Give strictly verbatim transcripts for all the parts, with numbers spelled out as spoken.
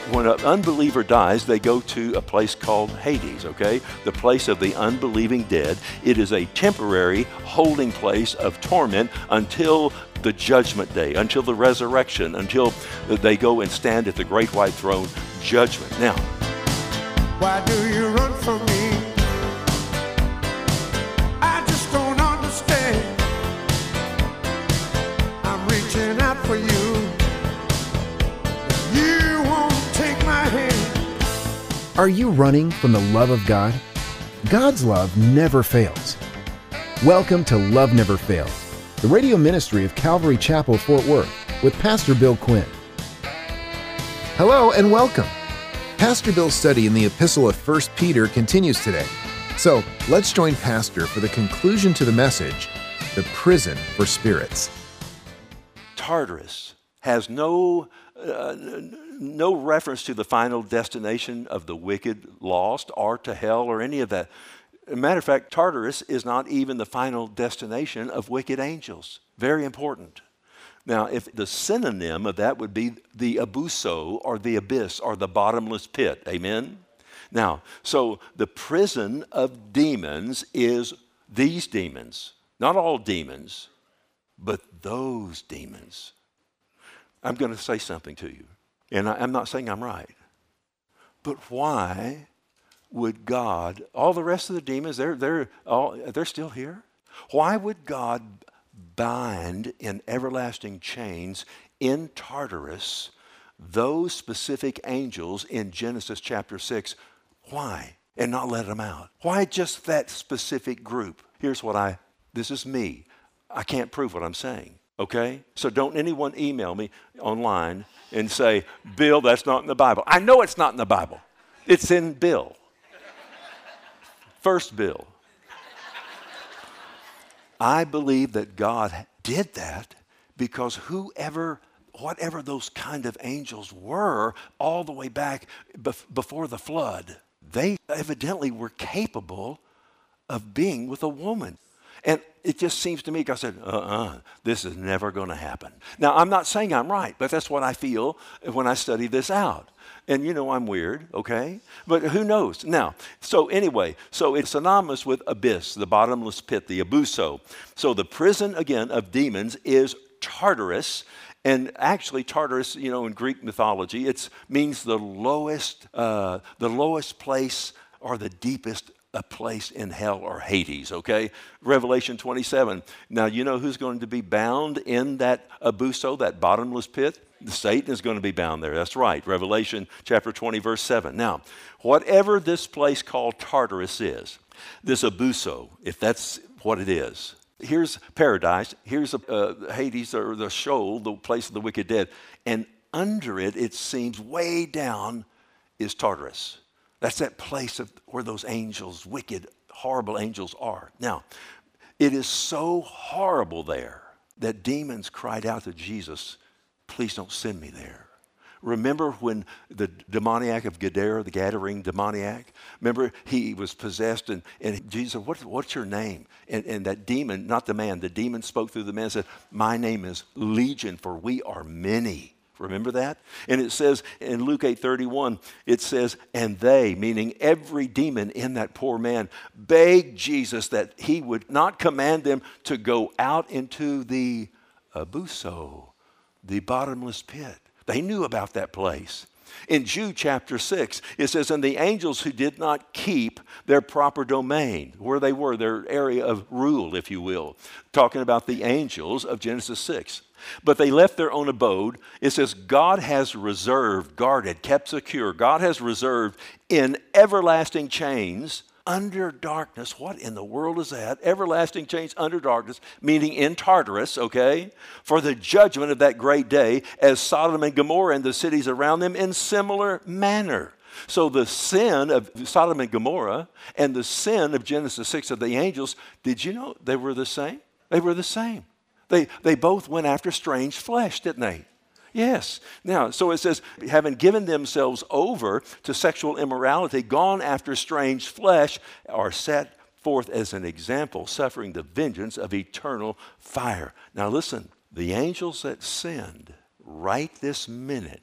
When an unbeliever dies, they go to a place called Hades, okay? The place of the unbelieving dead. It is a temporary holding place of torment until the judgment day, until the resurrection, until they go and stand at the great white throne judgment. Now, why do you run from me? I just don't understand. I'm reaching out for you. You won't take my hand. Are you running from the love of God? God's love never fails. Welcome to Love Never Fails, the radio ministry of Calvary Chapel, Fort Worth, with Pastor Bill Quinn. Hello and welcome. Pastor Bill's study in the Epistle of First Peter continues today. So let's join Pastor for the conclusion to the message, The Prison for Spirits. Tartarus has no uh, no reference to the final destination of the wicked lost or to hell or any of that. As a matter of fact, Tartarus is not even the final destination of wicked angels. Very important. Now, if the synonym of that would be the abuso or the abyss or the bottomless pit. Amen? Now, so the prison of demons is these demons. Not all demons, but those demons. I'm going to say something to you, and I, I'm not saying I'm right. But why would God, all the rest of the demons, they're, they're, all, they're still here? Why would God bind in everlasting chains in Tartarus those specific angels in Genesis chapter six? Why? And not let them out? Why just that specific group? Here's what I, this is me. I can't prove what I'm saying, okay? So don't anyone email me online and say, Bill, that's not in the Bible. I know it's not in the Bible. It's in Bill. First Bill. I believe that God did that because whoever, whatever those kind of angels were all the way back bef- before the flood, they evidently were capable of being with a woman. And it just seems to me, God said, uh-uh, this is never going to happen. Now, I'm not saying I'm right, but that's what I feel when I study this out. And you know I'm weird, okay? But who knows? Now, so anyway, so it's synonymous with abyss, the bottomless pit, the abuso. So the prison, again, of demons is Tartarus. And actually, Tartarus, you know, in Greek mythology, it means the lowest, uh, the lowest place or the deepest a place in hell or Hades, okay? Revelation twenty-seven. Now, you know who's going to be bound in that abuso, that bottomless pit? Satan is going to be bound there. That's right. Revelation chapter twenty, verse seven. Now, whatever this place called Tartarus is, this abuso, if that's what it is, here's paradise, here's a, uh, Hades or the Sheol, the place of the wicked dead, and under it, it seems way down is Tartarus. That's that place of where those angels, wicked, horrible angels are. Now, it is so horrible there that demons cried out to Jesus, please don't send me there. Remember when the demoniac of Gadara, the Gadarene demoniac, remember he was possessed and, and Jesus said, what, what's your name? And, and that demon, not the man, the demon spoke through the man and said, my name is Legion, for we are many. Remember that? And it says in Luke eight thirty-one, it says, and they, meaning every demon in that poor man, begged Jesus that he would not command them to go out into the abuso, the bottomless pit. They knew about that place. In Jude chapter six, it says, and the angels who did not keep their proper domain, where they were, their area of rule, if you will, talking about the angels of Genesis six. But they left their own abode. It says, God has reserved, guarded, kept secure. God has reserved in everlasting chains under darkness. What in the world is that? Everlasting chains under darkness, meaning in Tartarus, okay? For the judgment of that great day, as Sodom and Gomorrah and the cities around them in similar manner. So the sin of Sodom and Gomorrah and the sin of Genesis six of the angels, did you know they were the same? They were the same. They, they both went after strange flesh, didn't they? Yes. Now, so it says, having given themselves over to sexual immorality, gone after strange flesh, are set forth as an example, suffering the vengeance of eternal fire. Now listen, the angels that sinned right this minute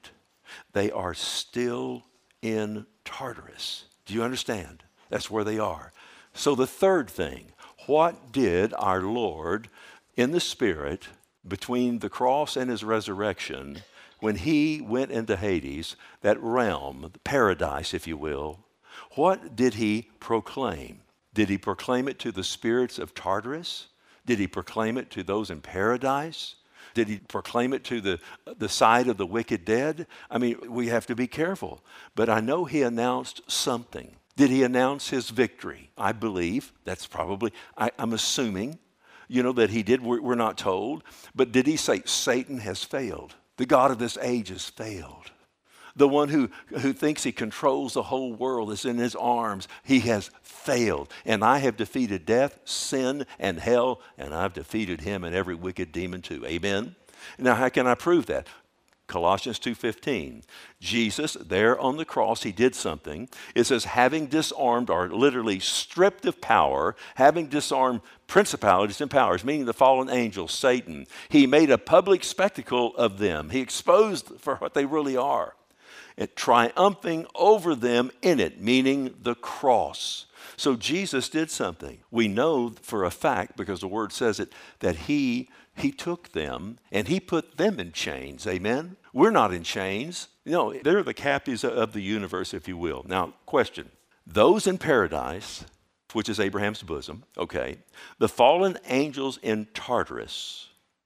They are still in Tartarus. Do you understand? That's where they are. So the third thing, what did our Lord in the Spirit between the cross and his resurrection, when he went into Hades, that realm, paradise, if you will, what did he proclaim? Did he proclaim it to the spirits of Tartarus? Did he proclaim it to those in paradise? Did he proclaim it to the, the side of the wicked dead? I mean, we have to be careful. But I know he announced something. Did he announce his victory? I believe. That's probably, I, I'm assuming, you know, that he did. We're, we're not told. But did he say, Satan has failed? The God of this age has failed. The one who, who thinks he controls the whole world is in his arms. He has failed. And I have defeated death, sin, and hell, and I've defeated him and every wicked demon too. Amen? Now, how can I prove that? Colossians two fifteen. Jesus, there on the cross, he did something. It says, having disarmed, or literally stripped of power, having disarmed principalities and powers, meaning the fallen angels, Satan, he made a public spectacle of them. He exposed for what they really are. It triumphing over them in it, meaning the cross. So Jesus did something. We know for a fact, because the word says it, that he, he took them and he put them in chains. Amen? We're not in chains. No, they're the captives of the universe, if you will. Now, question. Those in paradise, which is Abraham's bosom, okay, the fallen angels in Tartarus,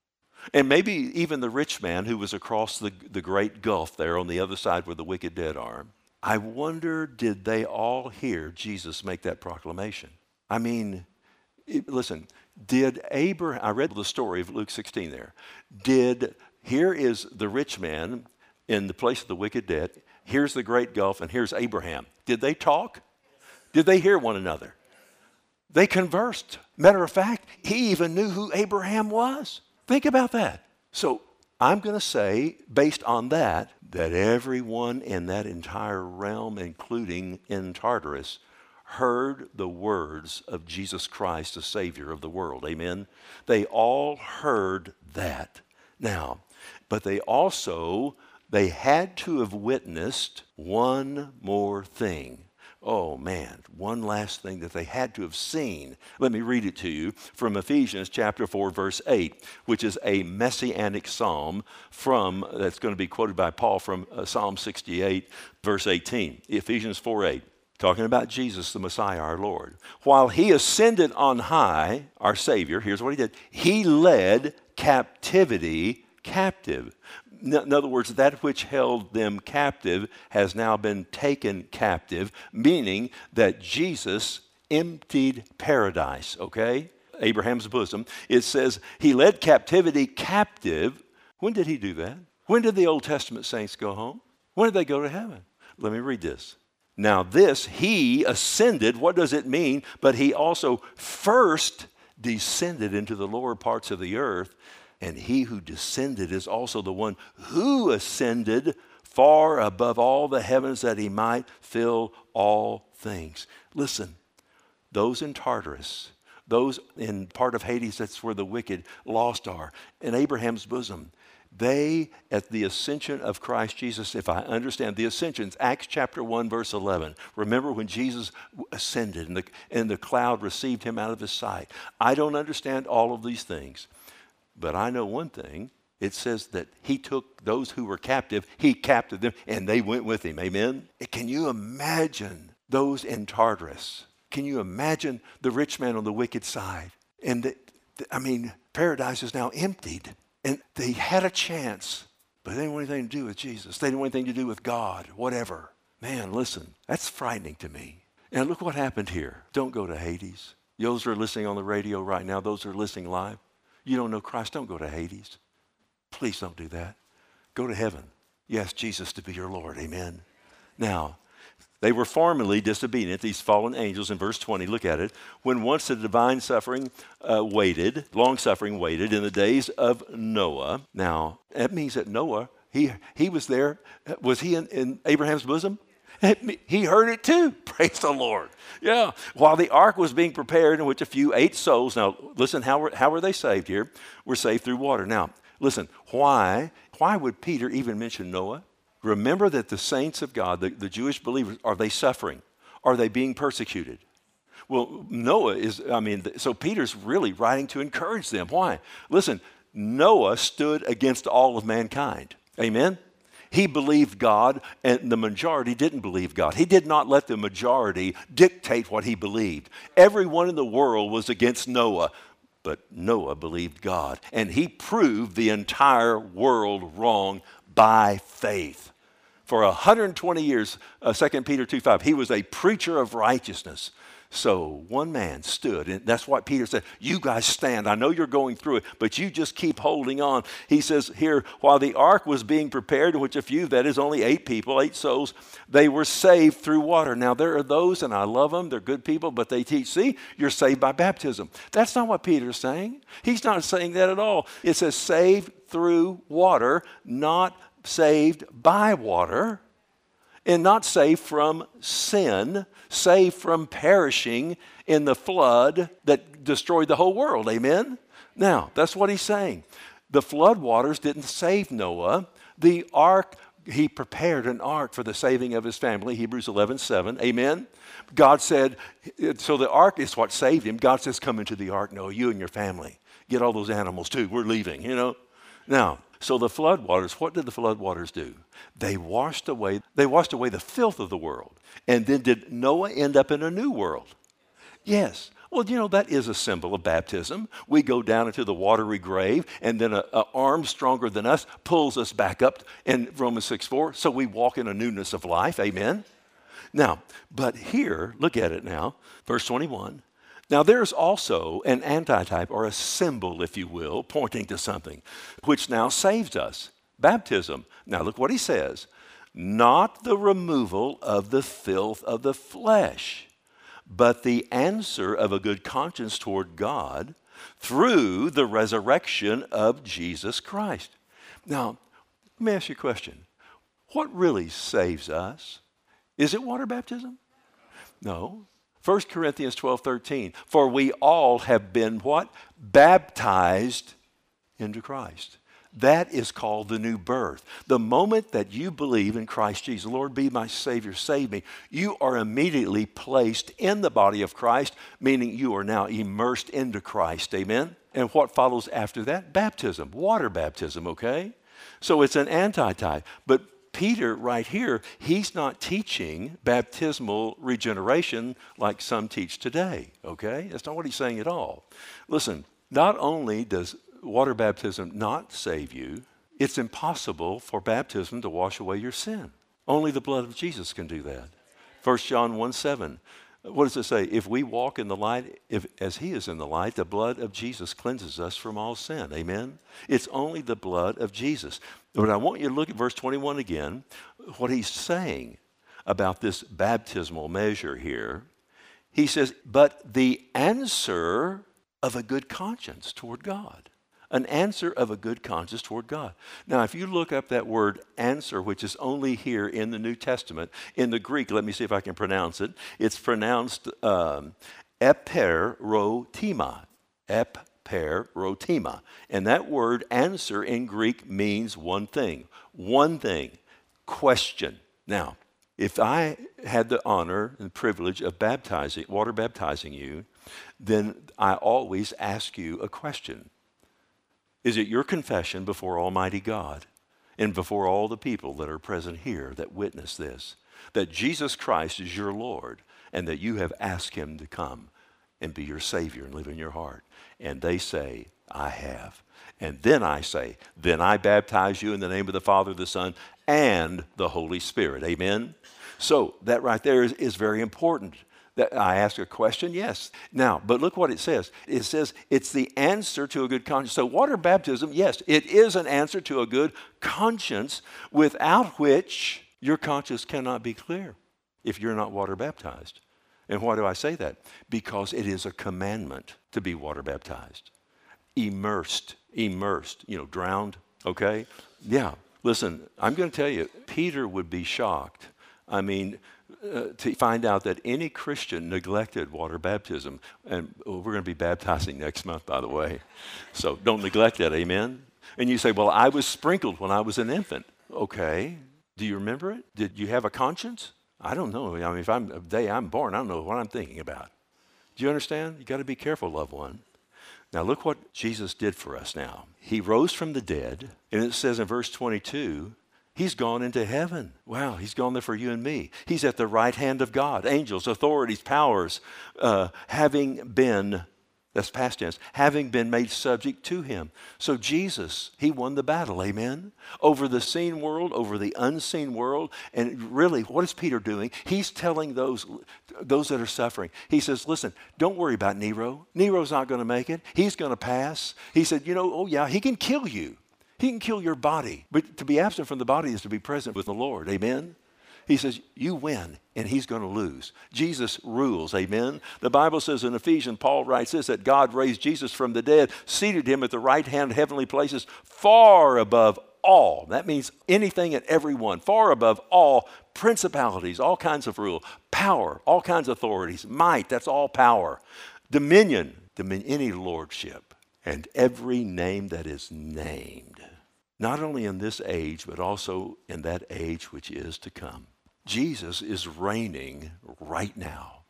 and maybe even the rich man who was across the, the great gulf there on the other side where the wicked dead are. I wonder, did they all hear Jesus make that proclamation? I mean, it, listen, did Abraham, I read the story of Luke sixteen there. Did, here is the rich man in the place of the wicked dead. Here's the great gulf, and here's Abraham. Did they talk? Did they hear one another? They conversed. Matter of fact, he even knew who Abraham was. Think about that. So I'm going to say, based on that, that everyone in that entire realm, including in Tartarus, heard the words of Jesus Christ, the Savior of the world. Amen? They all heard that. Now, but they also, they had to have witnessed one more thing. Oh man, one last thing that they had to have seen. Let me read it to you from Ephesians chapter four, verse eight, which is a messianic psalm from, that's going to be quoted by Paul from uh, Psalm sixty-eight, verse eighteen. Ephesians four eight, talking about Jesus, the Messiah, our Lord. While he ascended on high, our Savior, here's what he did. He led captivity captive. In other words, that which held them captive has now been taken captive, meaning that Jesus emptied paradise, okay? Abraham's bosom. It says he led captivity captive. When did he do that? When did the Old Testament saints go home? When did they go to heaven? Let me read this. Now this, he ascended, what does it mean? But he also first descended into the lower parts of the earth. And he who descended is also the one who ascended far above all the heavens that he might fill all things. Listen, those in Tartarus, those in part of Hades, that's where the wicked lost are, in Abraham's bosom, they, at the ascension of Christ Jesus, if I understand the ascensions, Acts chapter one, verse eleven, remember when Jesus ascended and the, and the cloud received him out of his sight. I don't understand all of these things. But I know one thing. It says that he took those who were captive, he captured them, and they went with him. Amen? Can you imagine those in Tartarus? Can you imagine the rich man on the wicked side? And, the, the, I mean, paradise is now emptied. And they had a chance, but they didn't want anything to do with Jesus. They didn't want anything to do with God, whatever. Man, listen, that's frightening to me. And look what happened here. Don't go to Hades. Those who are listening on the radio right now, those who are listening live, you don't know Christ, don't go to Hades. Please don't do that. Go to heaven. You ask Jesus to be your Lord. Amen. Now, they were formerly disobedient, these fallen angels, in verse twenty, look at it. When once the divine suffering uh, waited, long suffering waited in the days of Noah. Now, that means that Noah, he, he was there. Was he in, in Abraham's bosom? He heard it too. Praise the Lord. Yeah. While the ark was being prepared, in which a few eight souls. Now, listen, how were, how were they saved here? We're saved through water. Now, listen, why, why would Peter even mention Noah? Remember that the saints of God, the, the Jewish believers, are they suffering? Are they being persecuted? Well, Noah is, I mean, so Peter's really writing to encourage them. Why? Listen, Noah stood against all of mankind. Amen? He believed God, and the majority didn't believe God. He did not let the majority dictate what he believed. Everyone in the world was against Noah, but Noah believed God, and he proved the entire world wrong by faith. For one hundred twenty years, uh, Second Peter two five, he was a preacher of righteousness. So one man stood, and that's what Peter said, you guys stand. I know you're going through it, but you just keep holding on. He says here, while the ark was being prepared, in which a few, that is only eight people, eight souls, they were saved through water. Now there are those, and I love them, they're good people, but they teach, see, you're saved by baptism. That's not what Peter's saying. He's not saying that at all. It says saved through water, not saved by water. And not saved from sin, saved from perishing in the flood that destroyed the whole world. Amen? Now, that's what he's saying. The flood waters didn't save Noah. The ark, he prepared an ark for the saving of his family, Hebrews eleven seven. Amen? God said, so the ark is what saved him. God says, come into the ark, Noah, you and your family. Get all those animals too. We're leaving, you know. Now, so the flood waters, what did the flood waters do? They washed away, they washed away the filth of the world. And then did Noah end up in a new world? Yes. Well, you know, that is a symbol of baptism. We go down into the watery grave, and then an arm stronger than us pulls us back up in Romans six four, so we walk in a newness of life. Amen? Now, but here, look at it now, verse twenty-one. Now, there's also an antitype, or a symbol, if you will, pointing to something, which now saves us. Baptism. Now, look what he says. Not the removal of the filth of the flesh, but the answer of a good conscience toward God through the resurrection of Jesus Christ. Now, let me ask you a question. What really saves us? Is it water baptism? No. First Corinthians twelve thirteen, for we all have been what? Baptized into Christ. That is called the new birth. The moment that you believe in Christ Jesus, Lord, be my Savior, save me, you are immediately placed in the body of Christ, meaning you are now immersed into Christ. Amen? And what follows after that? Baptism, water baptism, okay? So it's an antitype. But Peter, right here, he's not teaching baptismal regeneration like some teach today, okay? That's not what he's saying at all. Listen, not only does water baptism not save you, it's impossible for baptism to wash away your sin. Only the blood of Jesus can do that. First John one seven. What does it say? If we walk in the light, if, as he is in the light, the blood of Jesus cleanses us from all sin. Amen? It's only the blood of Jesus. But I want you to look at verse twenty-one again, what he's saying about this baptismal measure here. He says, but the answer of a good conscience toward God. An answer of a good conscience toward God. Now, if you look up that word answer, which is only here in the New Testament, in the Greek, let me see if I can pronounce it. It's pronounced um, eperotima. Eperotima. And that word answer in Greek means one thing. One thing. Question. Now, if I had the honor and privilege of baptizing, water baptizing you, then I always ask you a question. Is it your confession before Almighty God and before all the people that are present here that witness this, that Jesus Christ is your Lord and that you have asked him to come and be your Savior and live in your heart? And they say, I have. And then I say, then I baptize you in the name of the Father, the Son, and the Holy Spirit. Amen? So that right there is, is very important. That I ask a question, yes. Now, but look what it says. It says it's the answer to a good conscience. So water baptism, yes, it is an answer to a good conscience, without which your conscience cannot be clear if you're not water baptized. And why do I say that? Because it is a commandment to be water baptized. Immersed, immersed, you know, drowned, okay? Yeah, listen, I'm going to tell you, Peter would be shocked. I mean, Uh, to find out that any Christian neglected water baptism. And oh, we're going to be baptizing next month, by the way. So don't neglect that, amen? And you say, well, I was sprinkled when I was an infant. Okay. Do you remember it? Did you have a conscience? I don't know. I mean, if I'm the day I'm born, I don't know what I'm thinking about. Do you understand? You got to be careful, loved one. Now look what Jesus did for us now. He rose from the dead, and it says in verse twenty-two, he's gone into heaven. Wow, he's gone there for you and me. He's at the right hand of God. Angels, authorities, powers, uh, having been, that's past tense, having been made subject to him. So Jesus, he won the battle, amen? Over the seen world, over the unseen world. And really, what is Peter doing? He's telling those, those that are suffering. He says, listen, don't worry about Nero. Nero's not going to make it. He's going to pass. He said, you know, oh yeah, he can kill you. He can kill your body. But to be absent from the body is to be present with the Lord, amen? He says, you win, and he's going to lose. Jesus rules, amen? The Bible says in Ephesians, Paul writes this, that God raised Jesus from the dead, seated him at the right hand of heavenly places, far above all. That means anything and everyone, far above all principalities, all kinds of rule, power, all kinds of authorities, might, that's all power, dominion, dominion, any lordship, and every name that is named. Not only in this age, but also in that age which is to come. Jesus is reigning right now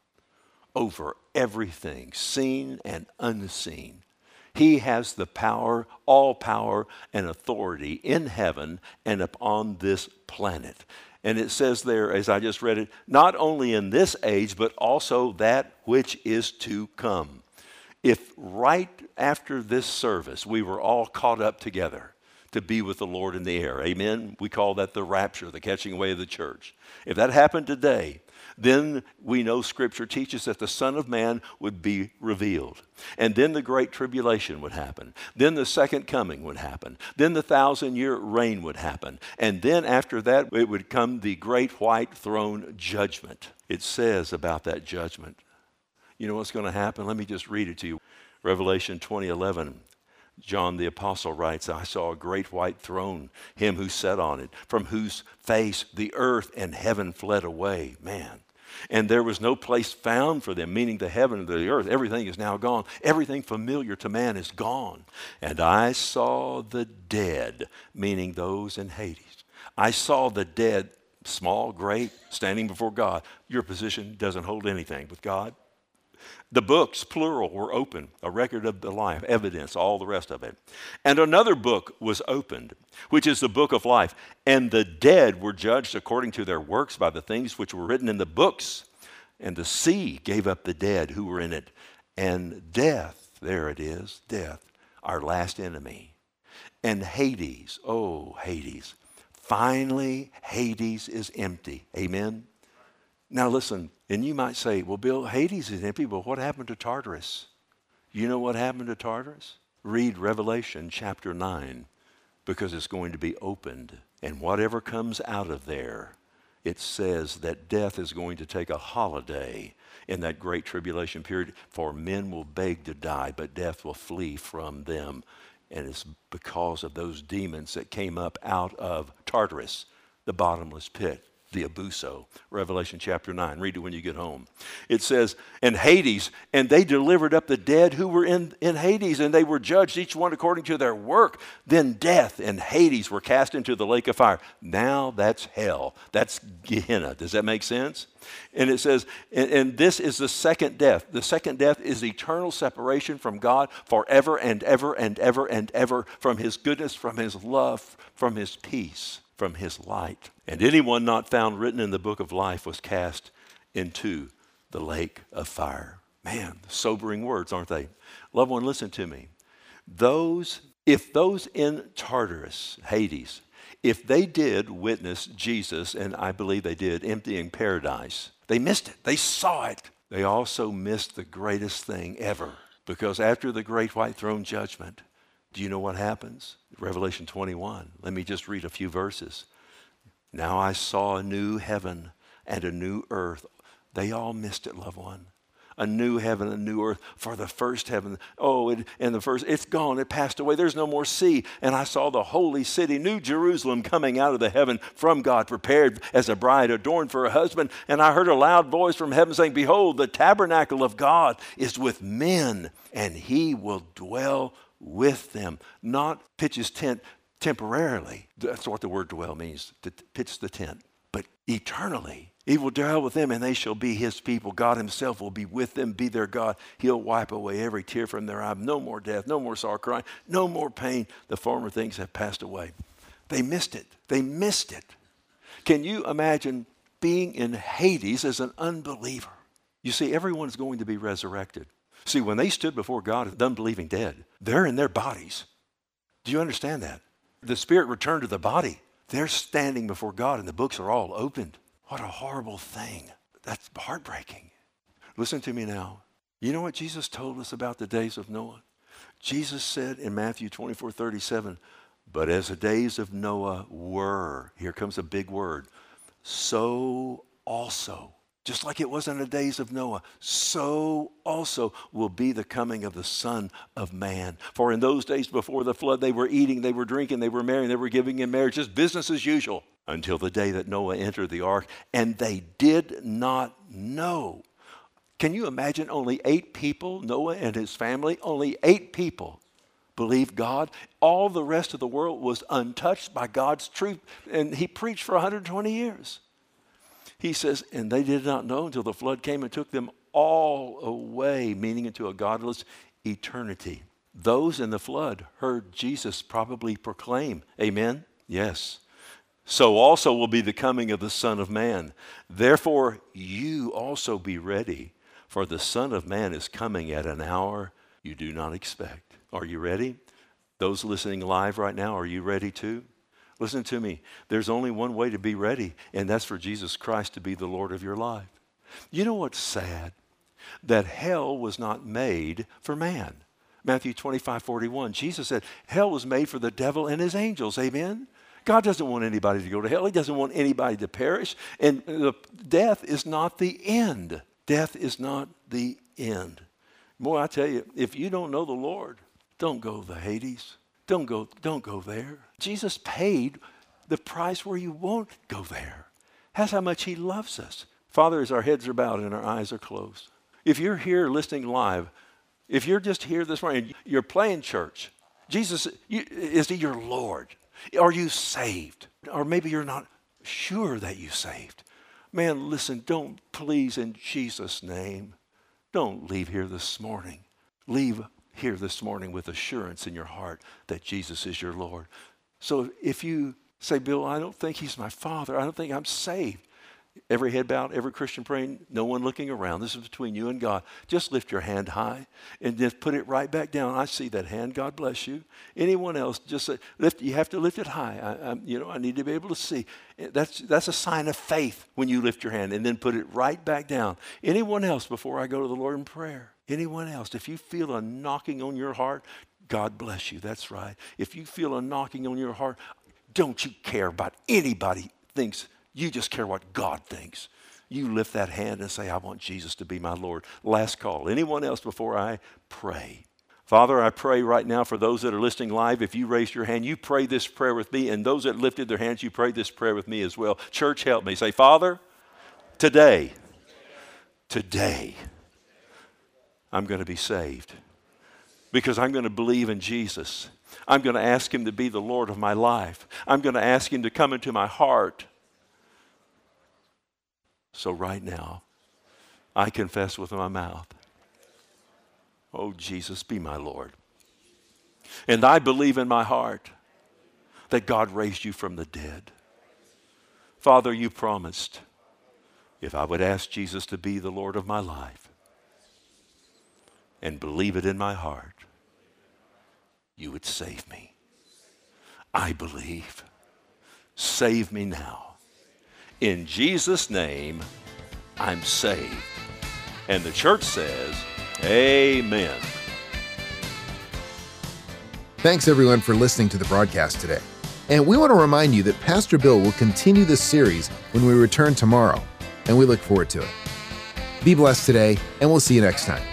over everything, seen and unseen. He has the power, all power and authority in heaven and upon this planet. And it says there, as I just read it, not only in this age, but also that which is to come. If right after this service, we were all caught up together to be with the Lord in the air. Amen? We call that the rapture, the catching away of the church. If that happened today, then we know Scripture teaches that the Son of Man would be revealed. And then the great tribulation would happen. Then the second coming would happen. Then the thousand-year reign would happen. And then after that, it would come the great white throne judgment. It says about that judgment. You know what's going to happen? Let me just read it to you. Revelation twenty eleven. John the Apostle writes, I saw a great white throne, him who sat on it, from whose face the earth and heaven fled away. Man. And there was no place found for them, meaning the heaven and the earth. Everything is now gone. Everything familiar to man is gone. And I saw the dead, meaning those in Hades. I saw the dead, small, great, standing before God. Your position doesn't hold anything with God. The books, plural, were open, a record of the life, evidence, all the rest of it. And another book was opened, which is the book of life. And the dead were judged according to their works by the things which were written in the books. And the sea gave up the dead who were in it. And death, there it is, death, our last enemy. And Hades, oh, Hades. Finally, Hades is empty. Amen? Now listen. And you might say, well, Bill, Hades is empty, but what happened to Tartarus? You know what happened to Tartarus? Read Revelation chapter nine, because it's going to be opened. And whatever comes out of there, it says that death is going to take a holiday in that great tribulation period, for men will beg to die, but death will flee from them. And it's because of those demons that came up out of Tartarus, the bottomless pit. The Abuso, Revelation chapter nine. Read it when you get home. It says, and Hades, and they delivered up the dead who were in, in Hades, and they were judged, each one according to their work. Then death and Hades were cast into the lake of fire. Now that's hell. That's Gehenna. Does that make sense? And it says, and, and this is the second death. The second death is eternal separation from God forever and ever and ever and ever, from his goodness, from his love, from his peace, from his light. And anyone not found written in the book of life was cast into the lake of fire. Man, sobering words, aren't they? Loved one, listen to me. Those, if those in Tartarus, Hades, if they did witness Jesus, and I believe they did, emptying paradise, they missed it. They saw it. They also missed the greatest thing ever. Because after the great white throne judgment, do you know what happens? Revelation twenty-one. Let me just read a few verses. Now I saw a new heaven and a new earth. They all missed it, loved one. A new heaven, a new earth. For the first heaven, oh, it, and the first, it's gone, it passed away. There's no more sea. And I saw the holy city, New Jerusalem, coming out of the heaven from God, prepared as a bride adorned for a husband. And I heard a loud voice from heaven saying, behold, the tabernacle of God is with men, and he will dwell with them. Not pitch his tent temporarily. That's what the word dwell means, to pitch the tent. But eternally, he will dwell with them and they shall be his people. God himself will be with them, be their God. He'll wipe away every tear from their eye. No more death, no more sorrow, crying, no more pain. The former things have passed away. They missed it. They missed it. Can you imagine being in Hades as an unbeliever? You see, everyone's going to be resurrected. See, when they stood before God, the unbelieving dead, they're in their bodies. Do you understand that? The spirit returned to the body. They're standing before God and the books are all opened. What a horrible thing. That's heartbreaking. Listen to me now. You know what Jesus told us about the days of Noah? Jesus said in Matthew twenty-four thirty-seven, but as the days of Noah were, here comes a big word, so also, just like it was in the days of Noah, so also will be the coming of the Son of Man. For in those days before the flood, they were eating, they were drinking, they were marrying, they were giving in marriage, just business as usual, until the day that Noah entered the ark, and they did not know. Can you imagine only eight people, Noah and his family, only eight people believed God? All the rest of the world was untouched by God's truth, and he preached for one hundred twenty years. He says, and they did not know until the flood came and took them all away, meaning into a godless eternity. Those in the flood heard Jesus probably proclaim, amen? Yes. So also will be the coming of the Son of Man. Therefore, you also be ready, for the Son of Man is coming at an hour you do not expect. Are you ready? Those listening live right now, are you ready too? Listen to me. There's only one way to be ready, and that's for Jesus Christ to be the Lord of your life. You know what's sad? That hell was not made for man. Matthew twenty-five forty-one, Jesus said, hell was made for the devil and his angels. Amen? God doesn't want anybody to go to hell. He doesn't want anybody to perish. And the, death is not the end. Death is not the end. Boy, I tell you, if you don't know the Lord, don't go to Hades. Don't go, don't go there. Jesus paid the price where you won't go there. That's how much he loves us. Father, as our heads are bowed and our eyes are closed, if you're here listening live, if you're just here this morning, you're playing church, Jesus, you, is he your Lord? Are you saved? Or maybe you're not sure that you're saved. Man, listen, don't please in Jesus' name, don't leave here this morning. Leave here this morning with assurance in your heart that Jesus is your Lord. So if you say, Bill, I don't think he's my Father. I don't think I'm saved. Every head bowed, every Christian praying, no one looking around. This is between you and God. Just lift your hand high and just put it right back down. I see that hand. God bless you. Anyone else, just say, lift. You have to lift it high. I, I, you know, I need to be able to see. That's that's a sign of faith when you lift your hand and then put it right back down. Anyone else before I go to the Lord in prayer? Anyone else? If you feel a knocking on your heart, God bless you. That's right. If you feel a knocking on your heart, don't you care about anybody thinks. You just care what God thinks. You lift that hand and say, I want Jesus to be my Lord. Last call. Anyone else before I pray? Father, I pray right now for those that are listening live. If you raised your hand, you pray this prayer with me. And those that lifted their hands, you pray this prayer with me as well. Church, help me. Say, Father, today, today, I'm going to be saved because I'm going to believe in Jesus. I'm going to ask him to be the Lord of my life. I'm going to ask him to come into my heart. So right now, I confess with my mouth, oh, Jesus, be my Lord. And I believe in my heart that God raised you from the dead. Father, you promised if I would ask Jesus to be the Lord of my life and believe it in my heart, you would save me. I believe. Save me now. In Jesus' name, I'm saved. And the church says, amen. Thanks everyone for listening to the broadcast today. And we want to remind you that Pastor Bill will continue this series when we return tomorrow, and we look forward to it. Be blessed today, and we'll see you next time.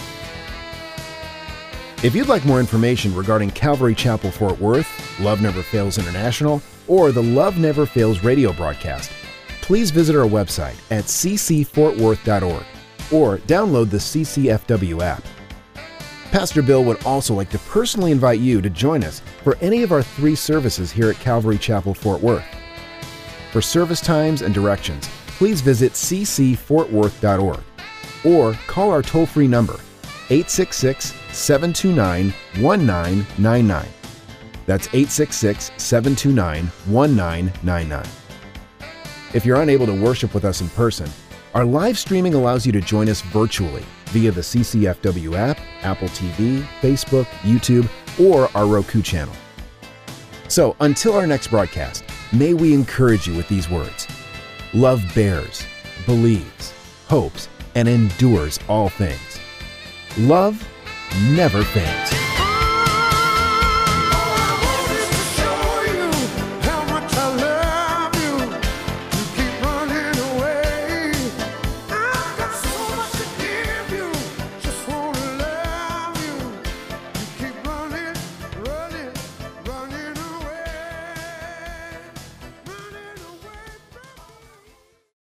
If you'd like more information regarding Calvary Chapel Fort Worth, Love Never Fails International, or the Love Never Fails radio broadcast, please visit our website at c c fort worth dot org or download the C C F W app. Pastor Bill would also like to personally invite you to join us for any of our three services here at Calvary Chapel, Fort Worth. For service times and directions, please visit c c fort worth dot org or call our toll-free number, eight six six, seven two nine, one nine nine nine. That's eight six six, seven two nine, one nine nine nine. If you're unable to worship with us in person, our live streaming allows you to join us virtually via the C C F W app, Apple T V, Facebook, YouTube, or our Roku channel. So until our next broadcast, may we encourage you with these words. Love bears, believes, hopes, and endures all things. Love never fails.